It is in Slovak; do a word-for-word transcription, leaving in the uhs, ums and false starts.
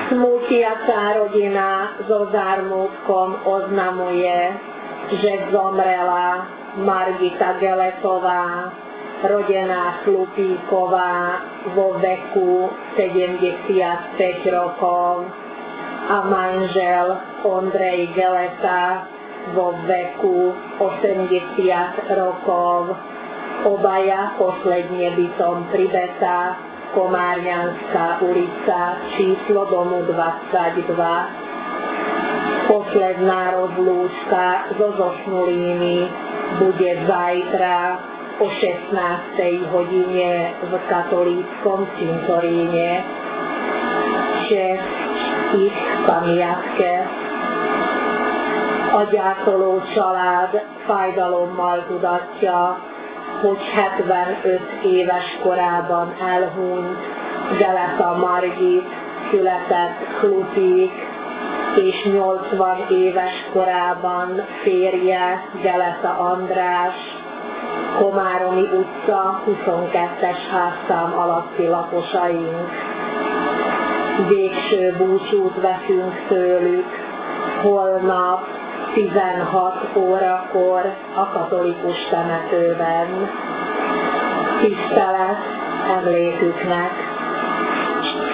Smútiaca rodina so zármutkom oznamuje, že zomrela Margita Geletová, rodená Chlupíková vo veku sedemdesiatpäť rokov a manžel Ondrej Geleta vo veku osemdesiat rokov, obaja posledne bytom pri Beta, Komárňanská ulica, číslo domu dvadsaťdva. Posledná rozlúčka so zosnulými bude zajtra o šestnástej hodine v katolíckom cintoríne. Čest ich pamiatke. A gyászoló család fájdalommal tudatja, hogy hetvenöt éves korában elhunyt Geleta Margit született Chlupík, és nyolcvan éves korában férje Geleta András, Komáromi utca huszonkettes házszám alatti lakosaink. Végső búcsút veszünk tőlük holnap tizenhat órakor a katolikus temetőben. Tisztelet emléküknek!